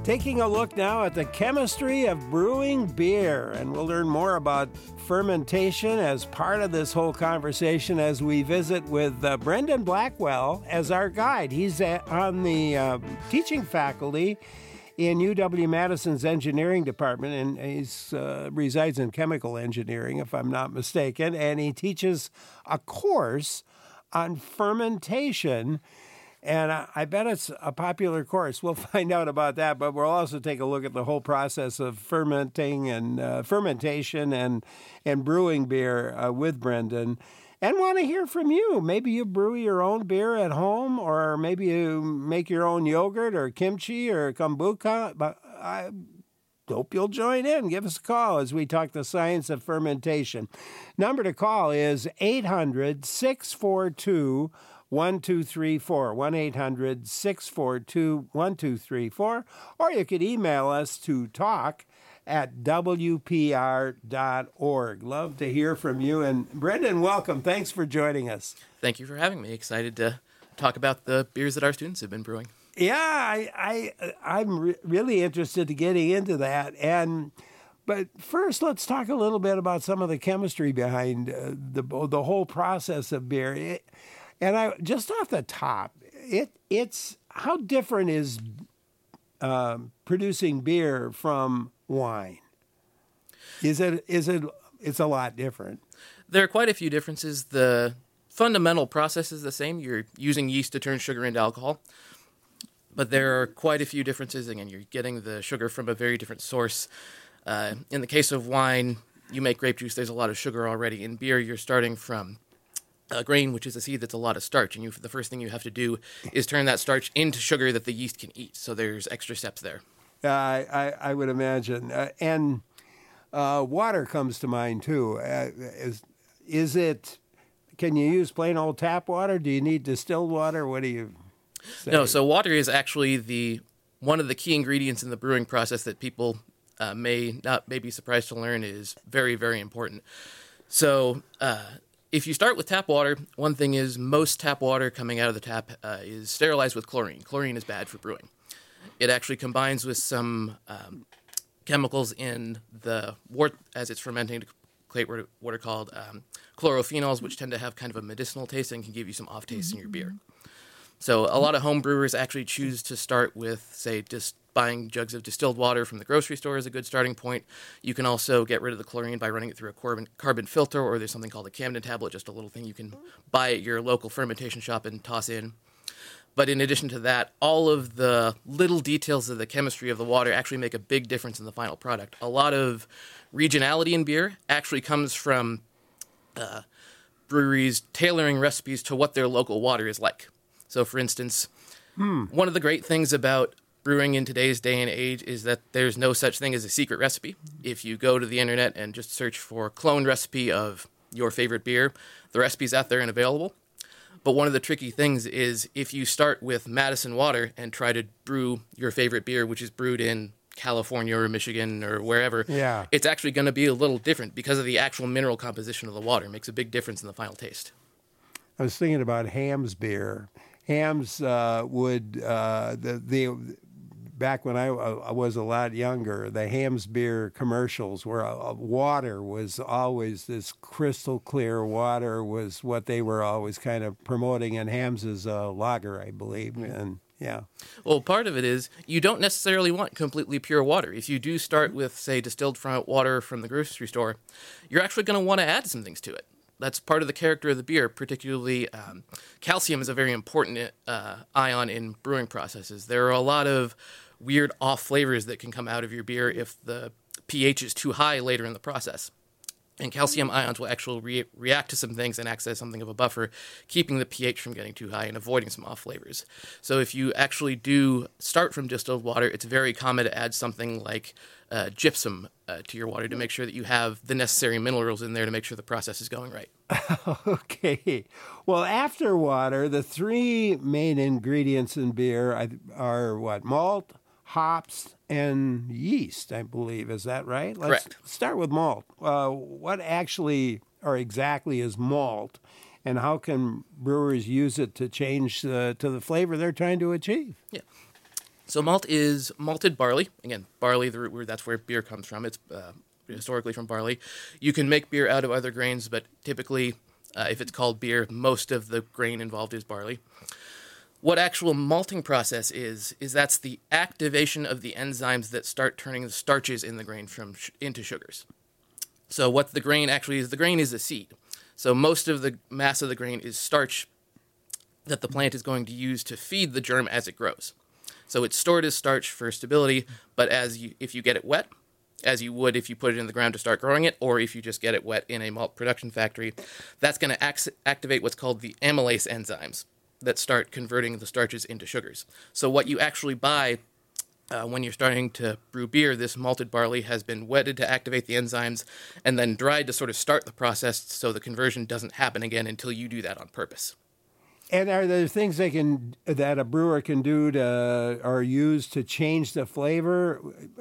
Taking a look now at the chemistry of brewing beer, and we'll learn more about fermentation as part of this whole conversation as we visit with Brendan Blackwell as our guide. He's on the teaching faculty in UW-Madison's engineering department, and he resides in chemical engineering, if I'm not mistaken, and he teaches a course on fermentation. And I bet it's a popular course. We'll find out about that, but we'll also take a look at the whole process of fermenting and fermentation and brewing beer with Brendan. And want to hear from you. Maybe you brew your own beer at home, or maybe you make your own yogurt or kimchi or kombucha. But I hope you'll join in. Give us a call as we talk the science of fermentation. Number to call is 800-642-1234, 1-800-642-1234, or you could email us to talk@wpr.org. Love to hear from you. And Brendan, welcome. Thanks for joining us. Thank you for having me. Excited to talk about the beers that our students have been brewing. Yeah, I'm really interested in getting into that. But first, let's talk a little bit about some of the chemistry behind the whole process of beer. And just off the top, it's how different is producing beer from wine? It's a lot different. There are quite a few differences. The fundamental process is the same. You're using yeast to turn sugar into alcohol. But there are quite a few differences. Again, you're getting the sugar from a very different source. In the case of wine, you make grape juice, there's a lot of sugar already. In beer, you're starting from a grain, which is a seed that's a lot of starch, and the first thing you have to do is turn that starch into sugar that the yeast can eat. So there's extra steps there. I would imagine. And water comes to mind, too. Is it, can you use plain old tap water? Do you need distilled water? What do you say? No, so water is actually one of the key ingredients in the brewing process that people may be surprised to learn is very, very important. So if you start with tap water, one thing is most tap water coming out of the tap is sterilized with chlorine. Chlorine is bad for brewing. It actually combines with some chemicals in the wort as it's fermenting to create what are called chlorophenols, which tend to have kind of a medicinal taste and can give you some off taste in your beer. So a lot of home brewers actually choose to start with, say, just buying jugs of distilled water from the grocery store is a good starting point. You can also get rid of the chlorine by running it through a carbon filter, or there's something called a Camden tablet, just a little thing you can buy at your local fermentation shop and toss in. But in addition to that, all of the little details of the chemistry of the water actually make a big difference in the final product. A lot of regionality in beer actually comes from breweries tailoring recipes to what their local water is like. So, for instance, one of the great things about brewing in today's day and age is that there's no such thing as a secret recipe. If you go to the internet and just search for clone recipe of your favorite beer, the recipe's out there and available. But one of the tricky things is if you start with Madison water and try to brew your favorite beer, which is brewed in California or Michigan or wherever, it's actually going to be a little different because of the actual mineral composition of the water. It makes a big difference in the final taste. I was thinking about Hamm's beer. Hamm's back when I was a lot younger, the Hamm's beer commercials where water was always this crystal clear water was what they were always kind of promoting, and Hamm's is a lager, I believe, and yeah. Well, part of it is you don't necessarily want completely pure water. If you do start with, say, distilled water from the grocery store, you're actually going to want to add some things to it. That's part of the character of the beer, particularly calcium is a very important ion in brewing processes. There are a lot of weird off flavors that can come out of your beer if the pH is too high later in the process. And calcium ions will actually react to some things and act as something of a buffer, keeping the pH from getting too high and avoiding some off flavors. So if you actually do start from distilled water, it's very common to add something like gypsum to your water to make sure that you have the necessary minerals in there to make sure the process is going right. Okay. Well, after water, the three main ingredients in beer are what? Malt, hops, and yeast, I believe. Is that right? Correct. Let's start with malt. What actually or exactly is malt, and how can brewers use it to change to the flavor they're trying to achieve? Yeah. So malt is malted barley. Again, barley, the root word, that's where beer comes from. It's historically from barley. You can make beer out of other grains, but typically, if it's called beer, most of the grain involved is barley. What actual malting process is that's the activation of the enzymes that start turning the starches in the grain into sugars. So what the grain actually is, the grain is a seed. So most of the mass of the grain is starch that the plant is going to use to feed the germ as it grows. So it's stored as starch for stability, but if you get it wet, as you would if you put it in the ground to start growing it, or if you just get it wet in a malt production factory, that's going to activate what's called the amylase enzymes that start converting the starches into sugars. So what you actually buy when you're starting to brew beer, this malted barley has been wetted to activate the enzymes and then dried to sort of start the process so the conversion doesn't happen again until you do that on purpose. And are there things that a brewer can do or use to change the flavor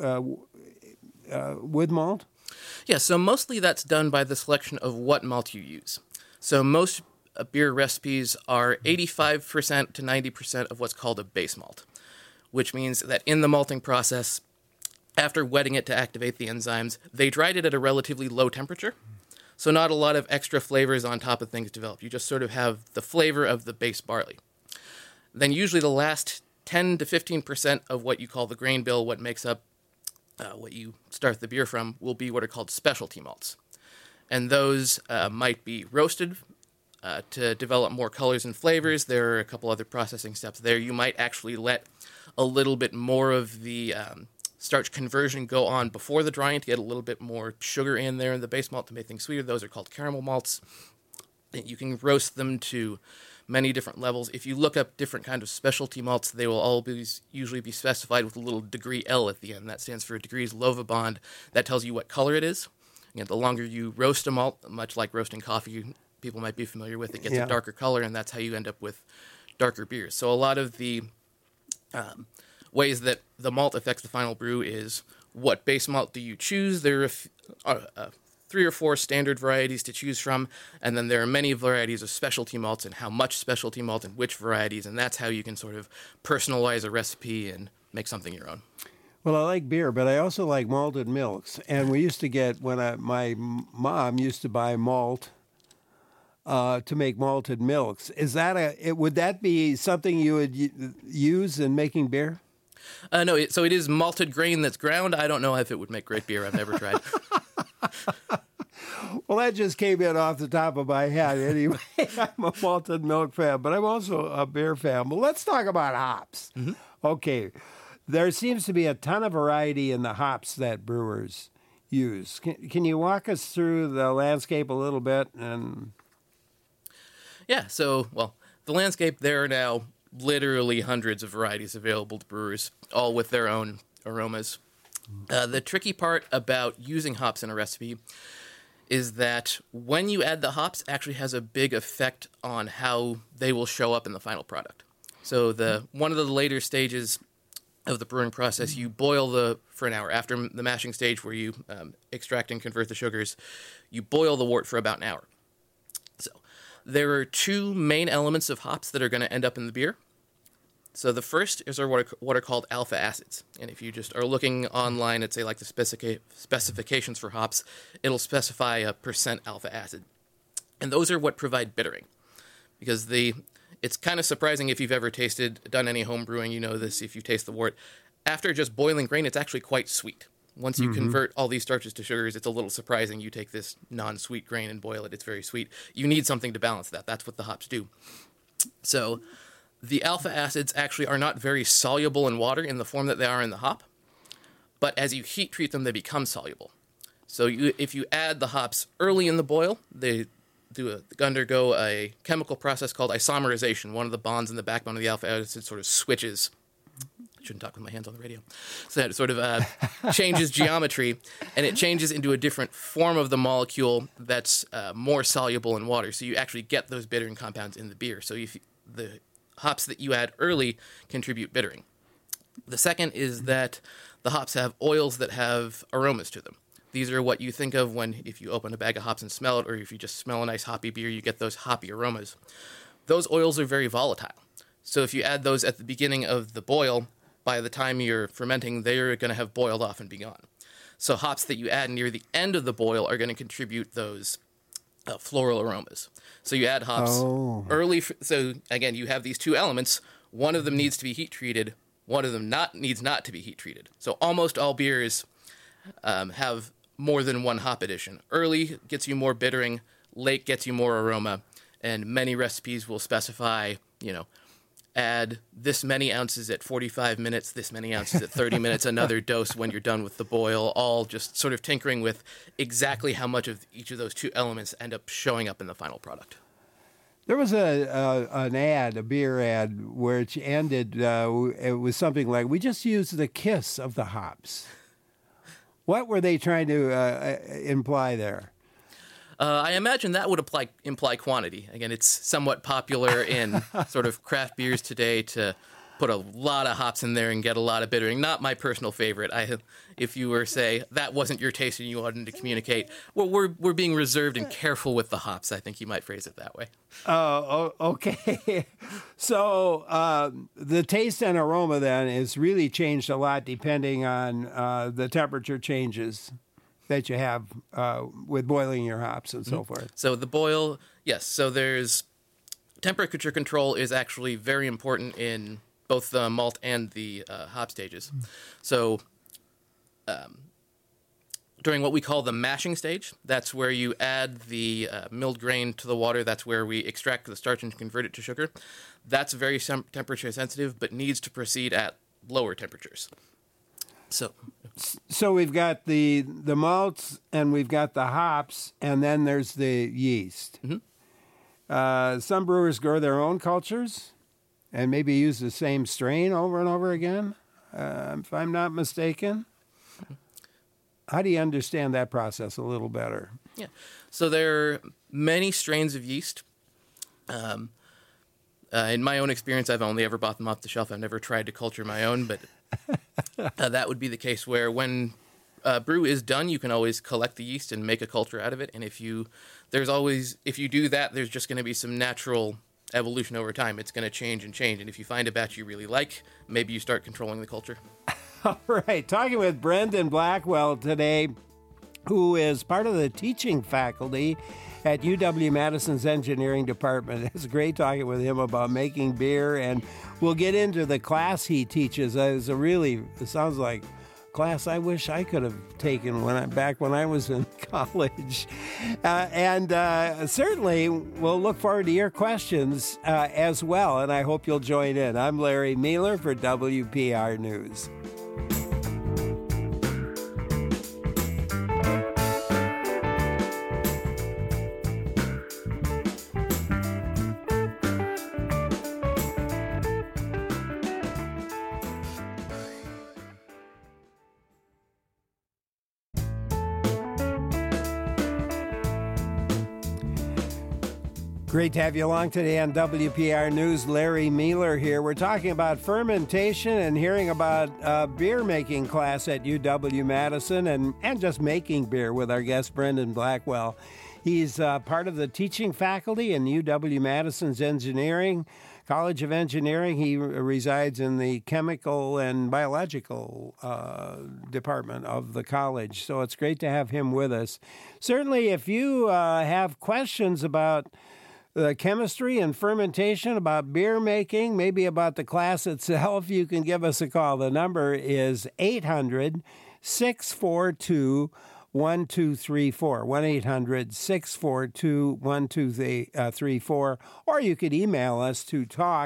with malt? Yeah, so mostly that's done by the selection of what malt you use. So most beer recipes are 85% to 90% of what's called a base malt, which means that in the malting process, after wetting it to activate the enzymes, they dried it at a relatively low temperature. So not a lot of extra flavors on top of things develop. You just sort of have the flavor of the base barley. Then usually the last 10 to 15% of what you call the grain bill, what makes up what you start the beer from, will be what are called specialty malts. And those might be roasted to develop more colors and flavors. There are a couple other processing steps there. You might actually let a little bit more of the starch conversion go on before the drying to get a little bit more sugar in there in the base malt to make things sweeter. Those are called caramel malts. You can roast them to many different levels. If you look up different kind of specialty malts, they will always usually be specified with a little degree L at the end. That stands for degrees Lovibond. That tells you what color it is. Again, the longer you roast a malt, much like roasting coffee, people might be familiar with, it gets a darker color, and that's how you end up with darker beers. So a lot of the ways that the malt affects the final brew is what base malt do you choose. There are 3 or 4 standard varieties to choose from, and then there are many varieties of specialty malts and how much specialty malt and which varieties, and that's how you can sort of personalize a recipe and make something your own. Well, I like beer, but I also like malted milks. And we used to get, my mom used to buy malt to make malted milks. Would that be something you would use in making beer? No, so it is malted grain that's ground. I don't know if it would make great beer. I've never tried. Well, that just came in off the top of my head. Anyway, I'm a malted milk fan, but I'm also a beer fan. Well, let's talk about hops. Mm-hmm. Okay. There seems to be a ton of variety in the hops that brewers use. Can you walk us through the landscape a little bit? Yeah, so, the landscape, there are now literally hundreds of varieties available to brewers, all with their own aromas. The tricky part about using hops in a recipe is that when you add the hops, actually has a big effect on how they will show up in the final product. So one of the later stages of the brewing process, you boil for an hour. After the mashing stage where you extract and convert the sugars, you boil the wort for about an hour. So there are 2 main elements of hops that are going to end up in the beer. So the first is what are called alpha acids. And if you just are looking online at, say, like the specifications for hops, it'll specify a % alpha acid. And those are what provide bittering. Because it's kind of surprising if you've ever done any home brewing, you know this, if you taste the wort. After just boiling grain, it's actually quite sweet. Once you convert all these starches to sugars, it's a little surprising. You take this non-sweet grain and boil it, it's very sweet. You need something to balance that. That's what the hops do. So the alpha acids actually are not very soluble in water in the form that they are in the hop, but as you heat treat them, they become soluble. So if you add the hops early in the boil, they undergo a chemical process called isomerization. One of the bonds in the backbone of the alpha acid sort of switches. I shouldn't talk with my hands on the radio. So that it sort of changes geometry, and it changes into a different form of the molecule that's more soluble in water. So you actually get those bittering compounds in the beer. So the hops that you add early contribute bittering. The second is that the hops have oils that have aromas to them. These are what you think of if you open a bag of hops and smell it, or if you just smell a nice hoppy beer, you get those hoppy aromas. Those oils are very volatile. So if you add those at the beginning of the boil, by the time you're fermenting, they're going to have boiled off and be gone. So hops that you add near the end of the boil are going to contribute those floral aromas. So you add hops early. So again, you have these two elements. One of them needs to be heat treated. One of them needs not to be heat treated. So almost all beers have more than one hop addition. Early gets you more bittering. Late gets you more aroma. And many recipes will specify, add this many ounces at 45 minutes, this many ounces at 30 minutes, another dose when you're done with the boil, all just sort of tinkering with exactly how much of each of those two elements end up showing up in the final product. There was a beer ad, which ended, it was something like, we just used the kiss of the hops. What were they trying to imply there? I imagine that would imply quantity. Again, it's somewhat popular in sort of craft beers today to put a lot of hops in there and get a lot of bittering. Not my personal favorite. If you were, say, that wasn't your taste and you wanted to communicate, well, we're being reserved and careful with the hops. I think you might phrase it that way. Oh, okay. So the taste and aroma then is really changed a lot depending on the temperature changes that you have with boiling your hops and so forth. So the boil, yes. So there's temperature control is actually very important in both the malt and the hop stages. So during what we call the mashing stage, that's where you add the milled grain to the water. That's where we extract the starch and convert it to sugar. That's very temperature sensitive, but needs to proceed at lower temperatures. So we've got the malts and we've got the hops, and then there's the yeast. Mm-hmm. Some brewers grow their own cultures and maybe use the same strain over and over again, if I'm not mistaken. How do you understand that process a little better? Yeah. So there are many strains of yeast. In my own experience, I've only ever bought them off the shelf. I've never tried to culture my own, but that would be the case where when brew is done, you can always collect the yeast and make a culture out of it. And if you do that, there's just going to be some natural evolution over time. It's going to change and change. And if you find a batch you really like, maybe you start controlling the culture. All right. Talking with Brendan Blackwell today, who is part of the teaching faculty at UW-Madison's engineering department. It's great talking with him about making beer, and we'll get into the class he teaches. It sounds like class I wish I could have taken back when I was in college. And certainly we'll look forward to your questions as well, and I hope you'll join in. I'm Larry Mueller for WPR News. Great to have you along today on WPR News. Larry Mueller here. We're talking about fermentation and hearing about a beer making class at UW-Madison and just making beer with our guest, Brendan Blackwell. He's part of the teaching faculty in UW-Madison's College of Engineering. He resides in the chemical and biological department of the college. So it's great to have him with us. Certainly, if you have questions about the chemistry and fermentation, about beer making, maybe about the class itself, you can give us a call. The number is 800-642-1234, 1-800-642-1234, or you could email us to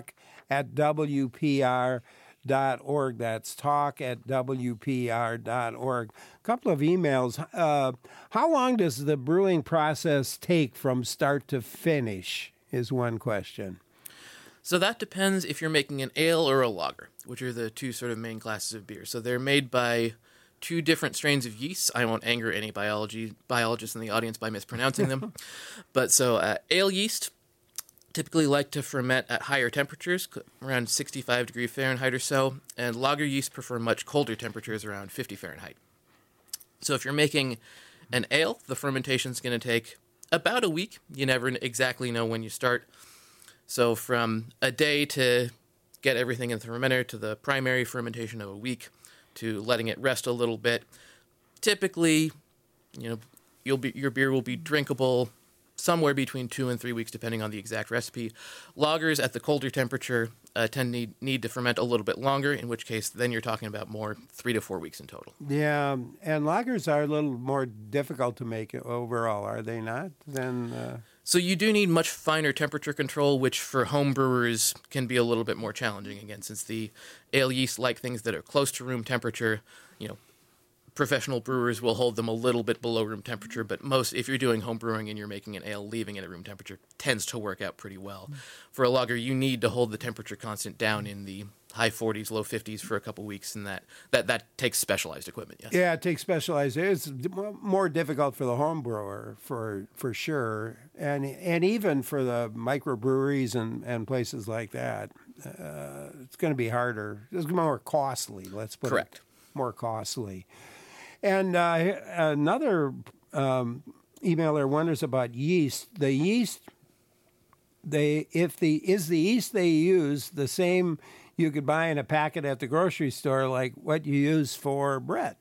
talk@wpr.org. That's talk@wpr.org. A couple of emails. How long does the brewing process take from start to finish is one question. So that depends if you're making an ale or a lager, which are the two sort of main classes of beer. So they're made by two different strains of yeast. I won't anger any biologists in the audience by mispronouncing them. But so ale yeast typically like to ferment at higher temperatures, around 65 degrees Fahrenheit or so, and lager yeast prefer much colder temperatures, around 50 Fahrenheit. So if you're making an ale, the fermentation is going to take about a week. You never exactly know when you start. So from a day to get everything in the fermenter to the primary fermentation of a week, to letting it rest a little bit. Typically, your beer will be drinkable somewhere between 2 and 3 weeks, depending on the exact recipe. Lagers at the colder temperature tend to need to ferment a little bit longer, in which case then you're talking about more 3 to 4 weeks in total. Yeah, and lagers are a little more difficult to make overall, are they not? So you do need much finer temperature control, which for home brewers can be a little bit more challenging, again, since the ale yeast like things that are close to room temperature. Professional brewers will hold them a little bit below room temperature, but if you're doing home brewing and you're making an ale, leaving it at room temperature tends to work out pretty well. For a lager, you need to hold the temperature constant down in the high 40s, low 50s for a couple weeks, and that takes specialized equipment, yes. Yeah, it takes specialized. It's more difficult for the home brewer, for sure, and even for the microbreweries and places like that. It's going to be harder. It's more costly, let's put Correct. it. More costly. And another emailer wonders about yeast. The yeast, is the yeast they use the same you could buy in a packet at the grocery store, like what you use for bread?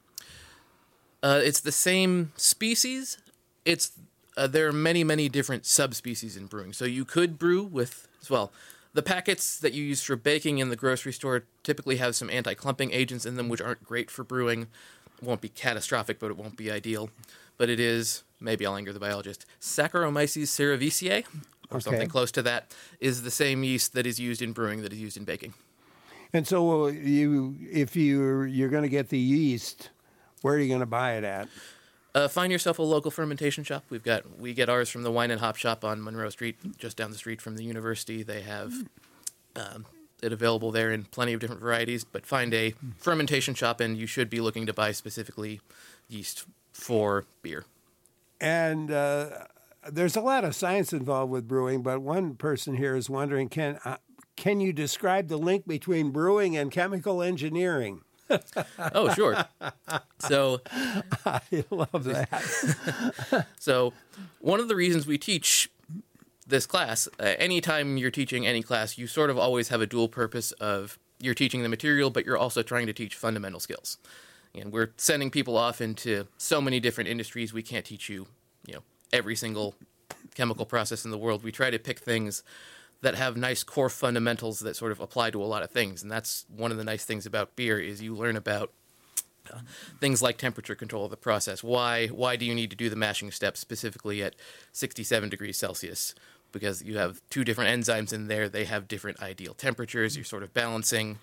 It's the same species. There are many, many different subspecies in brewing. So you could brew with, the packets that you use for baking in the grocery store typically have some anti-clumping agents in them, which aren't great for brewing. It won't be catastrophic, but it won't be ideal. But it is, maybe I'll anger the biologist, Saccharomyces cerevisiae, or something close to that, is the same yeast that is used in brewing that is used in baking. And so if you're going to get the yeast, where are you going to buy it at? Find yourself a local fermentation shop. We get ours from the Wine and Hop Shop on Monroe Street, just down the street from the university. They have it available there in plenty of different varieties, but find a fermentation shop, and you should be looking to buy specifically yeast for beer. And there's a lot of science involved with brewing, but one person here is wondering, can you describe the link between brewing and chemical engineering? Oh, sure. So I love that. So one of the reasons we teach this class, anytime you're teaching any class, you sort of always have a dual purpose of you're teaching the material, but you're also trying to teach fundamental skills. And we're sending people off into so many different industries. We can't teach you, every single chemical process in the world. We try to pick things that have nice core fundamentals that sort of apply to a lot of things. And that's one of the nice things about beer is you learn about things like temperature control of the process. Why do you need to do the mashing step specifically at 67 degrees Celsius? Because you have two different enzymes in there. They have different ideal temperatures. You're sort of balancing.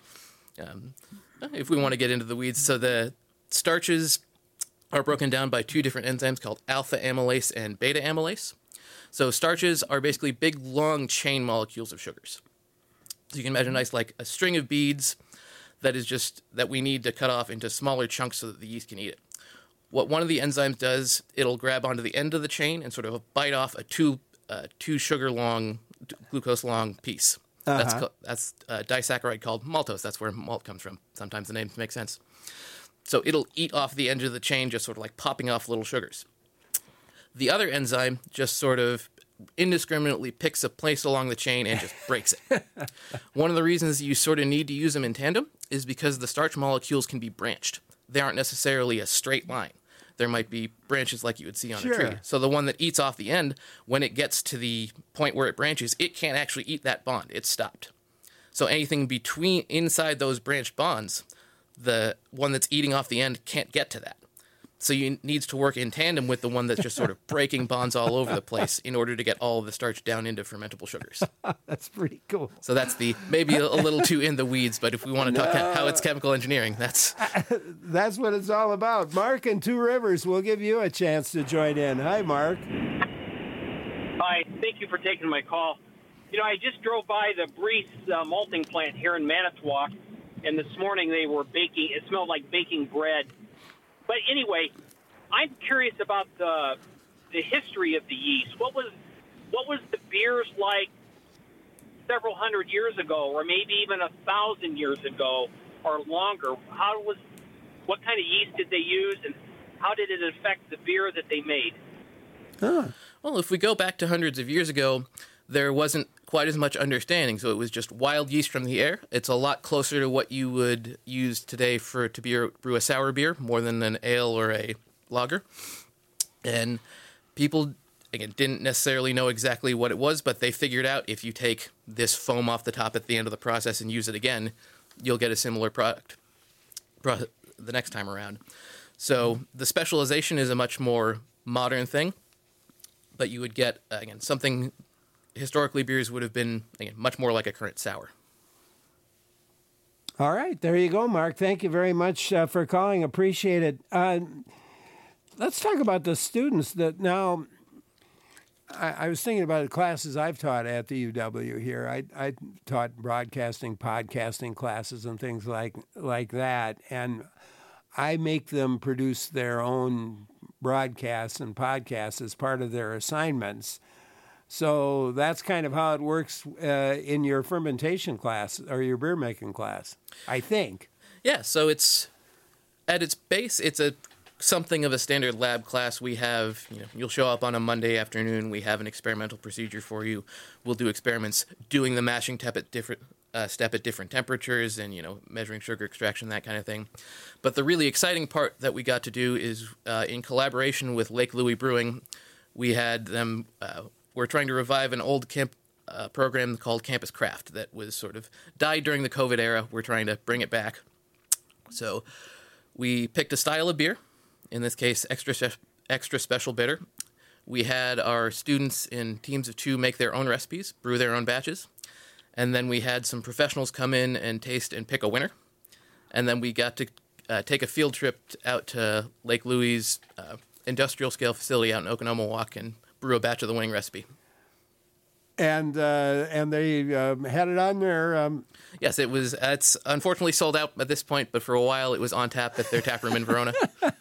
If we want to get into the weeds, so the starches are broken down by two different enzymes called alpha amylase and beta amylase. So starches are basically big, long chain molecules of sugars. So you can imagine like a string of beads that we need to cut off into smaller chunks so that the yeast can eat it. What one of the enzymes does, it'll grab onto the end of the chain and sort of bite off a two sugar long, glucose long piece. Uh-huh. That's a disaccharide called maltose. That's where malt comes from. Sometimes the names make sense. So it'll eat off the end of the chain, just sort of like popping off little sugars. The other enzyme just sort of indiscriminately picks a place along the chain and just breaks it. One of the reasons you sort of need to use them in tandem is because the starch molecules can be branched. They aren't necessarily a straight line. There might be branches like you would see on a tree. So the one that eats off the end, when it gets to the point where it branches, it can't actually eat that bond. It's stopped. So anything inside those branched bonds, the one that's eating off the end can't get to that. So you needs to work in tandem with the one that's just sort of breaking bonds all over the place in order to get all of the starch down into fermentable sugars. That's pretty cool. So that's maybe a little too in the weeds, but if we want to talk how it's chemical engineering, that's what it's all about. Mark in Two Rivers, we'll give you a chance to join in. Hi, Mark. Hi, thank you for taking my call. I just drove by the Breeze malting plant here in Manitowoc, and this morning they were baking. It smelled like baking bread. But anyway, I'm curious about the history of the yeast. What was the beers like several hundred years ago, or maybe even 1,000 years ago, or longer? What kind of yeast did they use, and how did it affect the beer that they made? Well, if we go back to hundreds of years ago, there wasn't quite as much understanding. So it was just wild yeast from the air. It's a lot closer to what you would use today to brew a sour beer more than an ale or a lager. And people, again, didn't necessarily know exactly what it was, but they figured out if you take this foam off the top at the end of the process and use it again, you'll get a similar product the next time around. So the specialization is a much more modern thing, but you would get, again, something historically beers would have been, again, much more like a current sour. All right, there you go, Mark. Thank you very much for calling. Appreciate it. Let's talk about the students that now. I was thinking about the classes I've taught at the UW here. I taught broadcasting, podcasting classes, and things like that, and I make them produce their own broadcasts and podcasts as part of their assignments. So that's kind of how it works in your fermentation class or your beer making class, I think. Yeah, so it's at its base, it's something of a standard lab class. We have, you'll show up on a Monday afternoon. We have an experimental procedure for you. We'll do experiments doing the mashing step at different temperatures and, measuring sugar extraction, that kind of thing. But the really exciting part that we got to do is in collaboration with Lake Louis Brewing, we had them, we're trying to revive an old program called Campus Craft that was sort of died during the COVID era. We're trying to bring it back. So we picked a style of beer, in this case, extra special bitter. We had our students in teams of 2 make their own recipes, brew their own batches. And then we had some professionals come in and taste and pick a winner. And then we got to take a field trip out to Lake Louis' industrial scale facility out in Oconomowoc and brew a batch of the winning recipe. And they had it on their... Yes, it was. It's unfortunately sold out at this point, but for a while it was on tap at their tap room in Verona.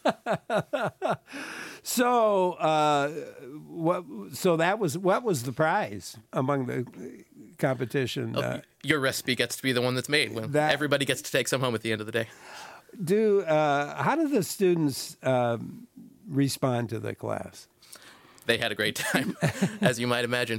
So, what was the prize among the competition? Your recipe gets to be the one that's made. Everybody gets to take some home at the end of the day. How do the students respond to the class? They had a great time, as you might imagine.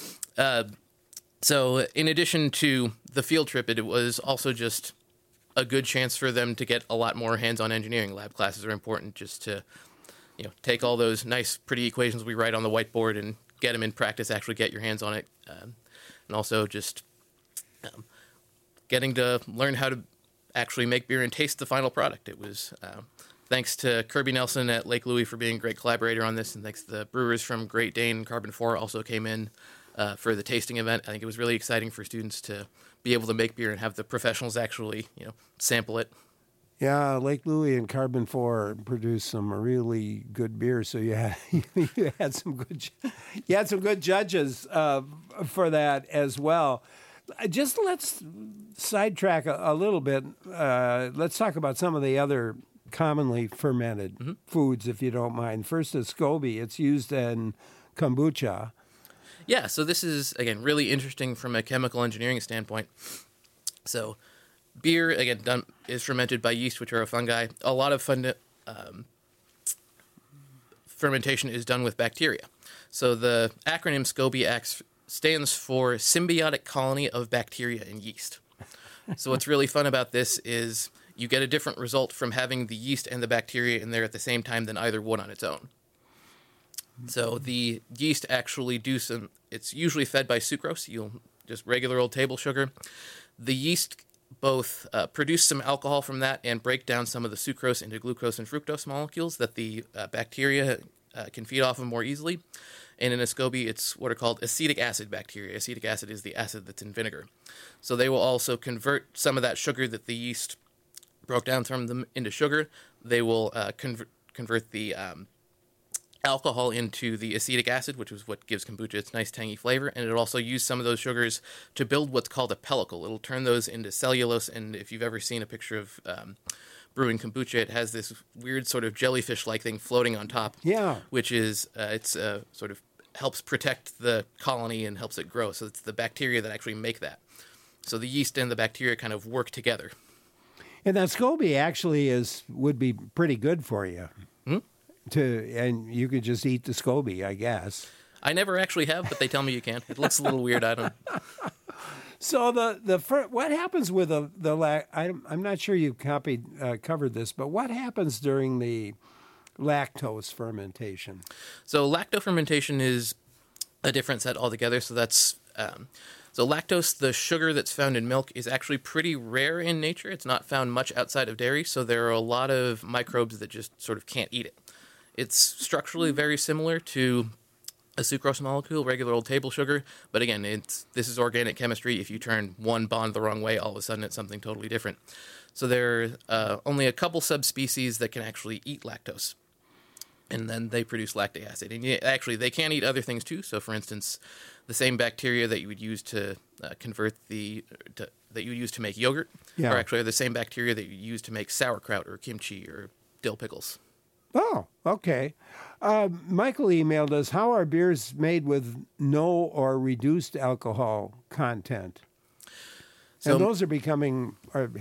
So in addition to the field trip, it was also just a good chance for them to get a lot more hands-on engineering. Lab classes are important just to, take all those nice, pretty equations we write on the whiteboard and get them in practice, actually get your hands on it. And also just getting to learn how to actually make beer and taste the final product. It was thanks to Kirby Nelson at Lake Louis for being a great collaborator on this, and thanks to the brewers from Great Dane and Carbon 4 also came in for the tasting event. I think it was really exciting for students to be able to make beer and have the professionals actually, sample it. Yeah, Lake Louis and Carbon 4 produced some really good beer. So you had some good judges for that as well. Just let's sidetrack a little bit. Let's talk about some of the other commonly fermented foods, if you don't mind. First is SCOBY. It's used in kombucha. Yeah, so this is, again, really interesting from a chemical engineering standpoint. So beer, again, is fermented by yeast, which are a fungi. A lot of fermentation is done with bacteria. So the acronym SCOBY stands for Symbiotic Colony of Bacteria and Yeast. So what's really fun about this is you get a different result from having the yeast and the bacteria in there at the same time than either one on its own. So the yeast actually it's usually fed by sucrose, just regular old table sugar. The yeast both produce some alcohol from that and break down some of the sucrose into glucose and fructose molecules that the bacteria can feed off of more easily. And in a SCOBY, it's what are called acetic acid bacteria. Acetic acid is the acid that's in vinegar. So they will also convert some of that sugar that the yeast broke down from them into sugar. They will convert the alcohol into the acetic acid, which is what gives kombucha its nice tangy flavor, and it'll also use some of those sugars to build what's called a pellicle. It'll turn those into cellulose, and if you've ever seen a picture of brewing kombucha, it has this weird sort of jellyfish-like thing floating on top, which is sort of helps protect the colony and helps it grow. So it's the bacteria that actually make that. So the yeast and the bacteria kind of work together. And that SCOBY actually would be pretty good for you. And you could just eat the SCOBY, I guess. I never actually have, but they tell me you can. It looks a little weird. I don't. So what happens with I'm not sure you covered this, but what happens during the lactose fermentation? So lactofermentation is a different set altogether. So that's so lactose, the sugar that's found in milk, is actually pretty rare in nature. It's not found much outside of dairy, so there are a lot of microbes that just sort of can't eat it. It's structurally very similar to a sucrose molecule, regular old table sugar, but again, this is organic chemistry. If you turn one bond the wrong way, all of a sudden it's something totally different. So there are only a couple subspecies that can actually eat lactose, and then they produce lactic acid. And actually, they can eat other things too. So, for instance, the same bacteria that you would use to that you use to make yogurt are actually the same bacteria that you use to make sauerkraut or kimchi or dill pickles. Oh, okay. Michael emailed us, how are beers made with no or reduced alcohol content? So, and those are becoming,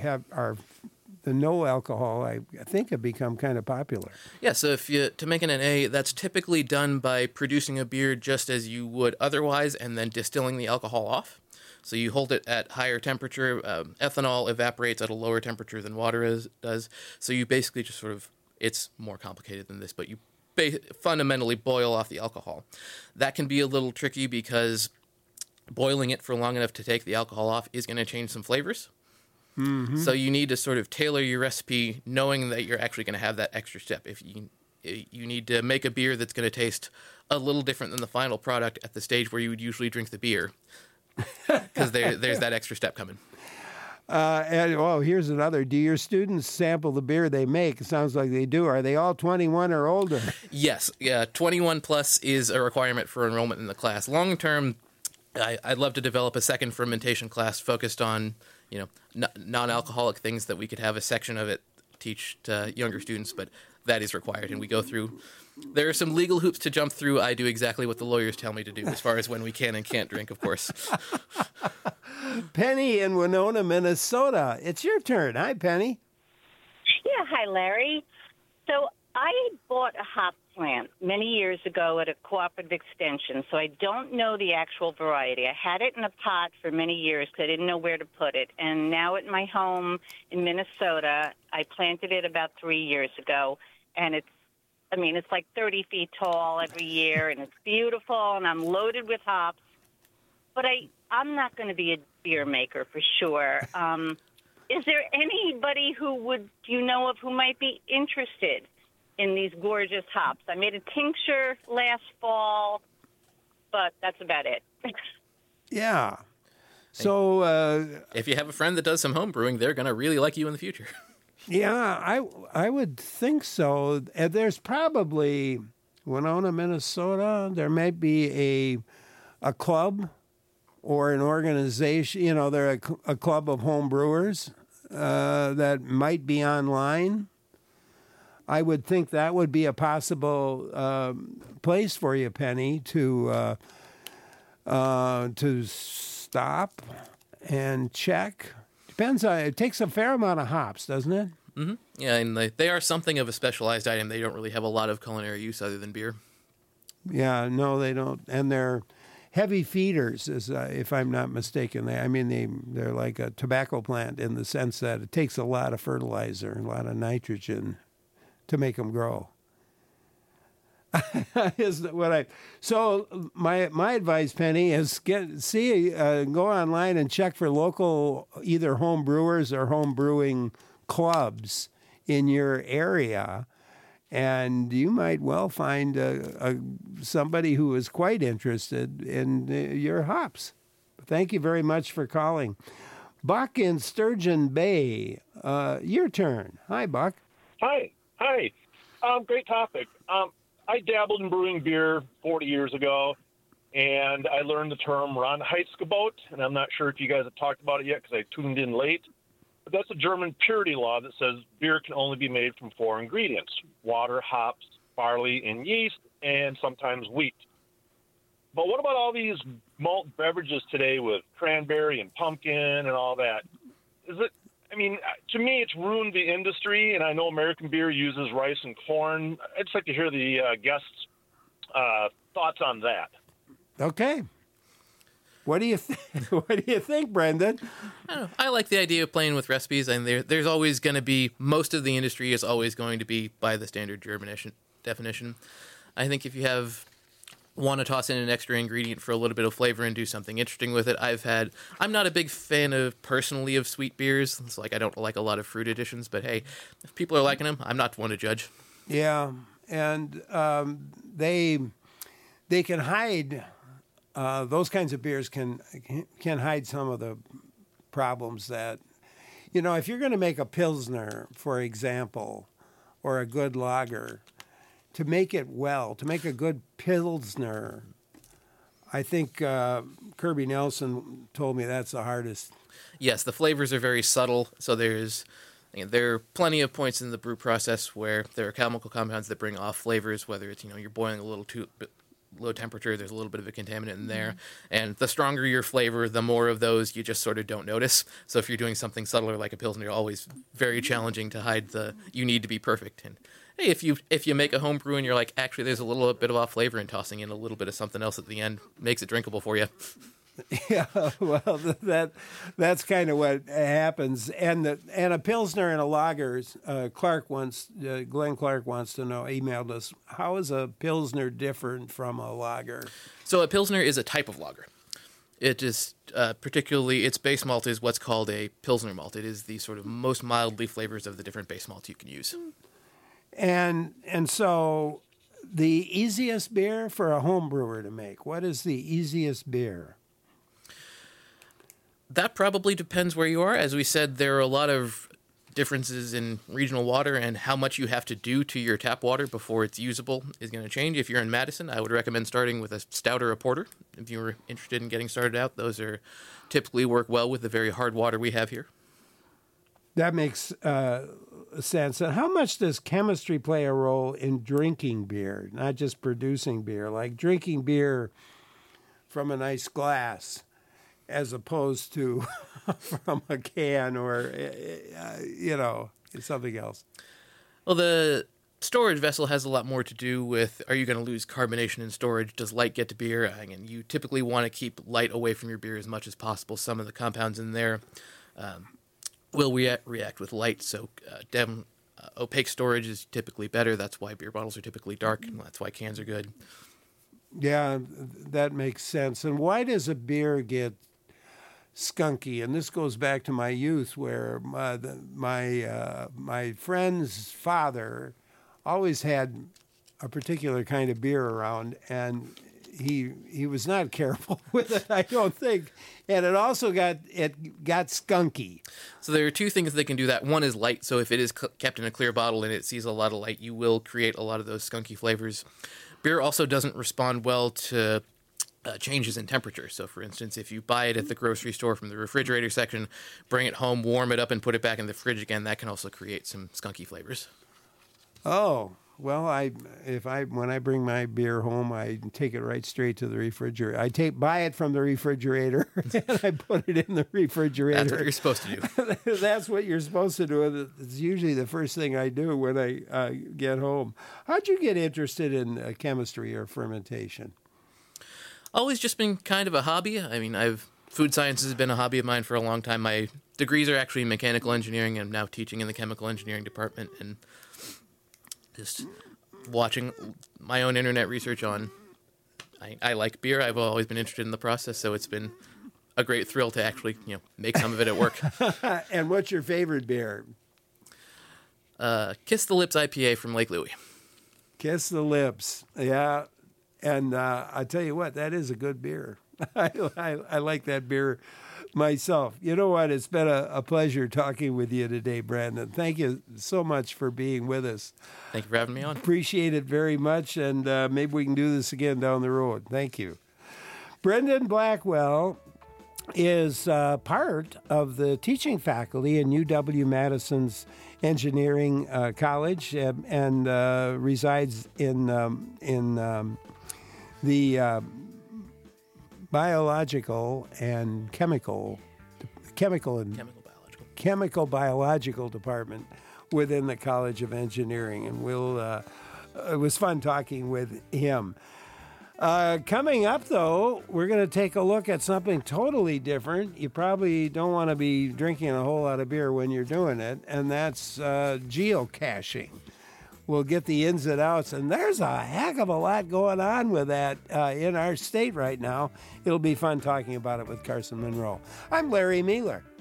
the no alcohol, I think, have become kind of popular. Yeah, so to make an NA, that's typically done by producing a beer just as you would otherwise and then distilling the alcohol off. So you hold it at higher temperature. Ethanol evaporates at a lower temperature than water does. So you basically just sort of, it's more complicated than this, but you fundamentally boil off the alcohol. That can be a little tricky because boiling it for long enough to take the alcohol off is going to change some flavors. Mm-hmm. So you need to sort of tailor your recipe knowing that you're actually going to have that extra step. If you need to make a beer that's going to taste a little different than the final product at the stage where you would usually drink the beer, because there's that extra step coming. Here's another. Do your students sample the beer they make? It sounds like they do. Are they all 21 or older? Yes. Yeah, 21 plus is a requirement for enrollment in the class. Long term, I'd love to develop a second fermentation class focused on, non-alcoholic things that we could have a section of it teach to younger students, but that is required, and we go through. There are some legal hoops to jump through. I do exactly what the lawyers tell me to do as far as when we can and can't drink, of course. Penny in Winona, Minnesota. It's your turn. Hi, Penny. Yeah, hi, Larry. So I bought a hop plant many years ago at a cooperative extension, so I don't know the actual variety. I had it in a pot for many years because I didn't know where to put it. And now at my home in Minnesota, I planted it about 3 years ago, and it's like 30 feet tall every year, and it's beautiful, and I'm loaded with hops. But I'm not going to be a beer maker for sure. Is there anybody you know of who might be interested in these gorgeous hops? I made a tincture last fall, but that's about it. Yeah. So if you have a friend that does some home brewing, they're going to really like you in the future. Yeah, I would think so. There's probably Winona, Minnesota. There might be a club or an organization. They're a club of home brewers that might be online. I would think that would be a possible place for you, Penny, to stop and check. Depends on. It takes a fair amount of hops, doesn't it? Mm-hmm. Yeah, and they are something of a specialized item. They don't really have a lot of culinary use other than beer. Yeah, no, they don't, and they're heavy feeders, if I'm not mistaken. They're like a tobacco plant in the sense that it takes a lot of fertilizer, a lot of nitrogen to make them grow. So my advice, Penny, is go online and check for local either home brewers or home brewing clubs in your area, and you might well find somebody who is quite interested in your hops. Thank you very much for calling. Buck in Sturgeon Bay, your turn. Hi, Buck. Hi. Great topic. I dabbled in brewing beer 40 years ago, and I learned the term Reinheitsgebot, and I'm not sure if you guys have talked about it yet because I tuned in late. But that's a German purity law that says beer can only be made from 4 ingredients: water, hops, barley, and yeast, and sometimes wheat. But what about all these malt beverages today with cranberry and pumpkin and all that? To me, it's ruined the industry, and I know American beer uses rice and corn. I'd just like to hear the guests' thoughts on that. Okay. What do you what do you think, Brendan? I don't know. I like the idea of playing with recipes, and there's always going to be, most of the industry is always going to be by the standard definition. I think if you want to toss in an extra ingredient for a little bit of flavor and do something interesting with it, I'm not a big fan personally of sweet beers. It's like I don't like a lot of fruit additions, but hey, if people are liking them, I'm not one to judge. Yeah, and they can hide. Those kinds of beers can hide some of the problems that, if you're going to make a Pilsner, for example, or a good lager, to make it well, to make a good Pilsner, I think Kirby Nelson told me that's the hardest. Yes, the flavors are very subtle, so there are plenty of points in the brew process where there are chemical compounds that bring off flavors, whether it's, you're boiling a little too low temperature, there's a little bit of a contaminant in there. And the stronger your flavor, the more of those you just sort of don't notice. So if you're doing something subtler like a Pilsner, always very challenging to hide you need to be perfect. And hey, if you make a home brew and you're like, actually there's a little bit of off flavor, and tossing in a little bit of something else at the end makes it drinkable for you. Yeah, well, that's kind of what happens. And a Pilsner and a lager, Glenn Clark wants to know, emailed us, how is a Pilsner different from a lager? So a Pilsner is a type of lager. It is particularly, its base malt is what's called a Pilsner malt. It is the sort of most mildly flavors of the different base malts you can use. And so the easiest beer for a home brewer to make, what is the easiest beer? That probably depends where you are. As we said, there are a lot of differences in regional water, and how much you have to do to your tap water before it's usable is going to change. If you're in Madison, I would recommend starting with a stout or a porter. If you were interested in getting started out, those are typically work well with the very hard water we have here. That makes sense. And how much does chemistry play a role in drinking beer, not just producing beer, like drinking beer from a nice glass, as opposed to from a can or, something else? Well, the storage vessel has a lot more to do with, are you going to lose carbonation in storage? Does light get to beer? And you typically want to keep light away from your beer as much as possible. Some of the compounds in there will react with light, so opaque storage is typically better. That's why beer bottles are typically dark, and that's why cans are good. Yeah, that makes sense. And why does a beer get skunky? And this goes back to my youth, where my friend's father always had a particular kind of beer around, and he was not careful with it, I don't think, and it also got skunky. So there are two things that can do that. One is light. So if it is kept in a clear bottle and it sees a lot of light, you will create a lot of those skunky flavors. Beer also doesn't respond well to changes in temperature. So, for instance, if you buy it at the grocery store from the refrigerator section, bring it home, warm it up, and put it back in the fridge again, that can also create some skunky flavors. Oh, well, when I bring my beer home, I take it right straight to the refrigerator. I buy it from the refrigerator and I put it in the refrigerator. That's what you're supposed to do. That's what you're supposed to do. It's usually the first thing I do when I get home. How'd you get interested in chemistry or fermentation? Always just been kind of a hobby. I mean, food science has been a hobby of mine for a long time. My degrees are actually in mechanical engineering, and I'm now teaching in the chemical engineering department, and just watching my own internet research on, I like beer. I've always been interested in the process, so it's been a great thrill to actually, make some of it at work. And what's your favorite beer? Kiss the Lips IPA from Lake Louie. Kiss the Lips, yeah. And I tell you what, that is a good beer. I like that beer myself. You know what? It's been a pleasure talking with you today, Brandon. Thank you so much for being with us. Thank you for having me on. Appreciate it very much, and maybe we can do this again down the road. Thank you. Brendan Blackwell is part of the teaching faculty in UW-Madison's Engineering College and resides in the biological and chemical biological department within the College of Engineering, and it was fun talking with him. Coming up, though, we're going to take a look at something totally different. You probably don't want to be drinking a whole lot of beer when you're doing it, and that's geocaching. We'll get the ins and outs, and there's a heck of a lot going on with that in our state right now. It'll be fun talking about it with Carson Monroe. I'm Larry Mueller.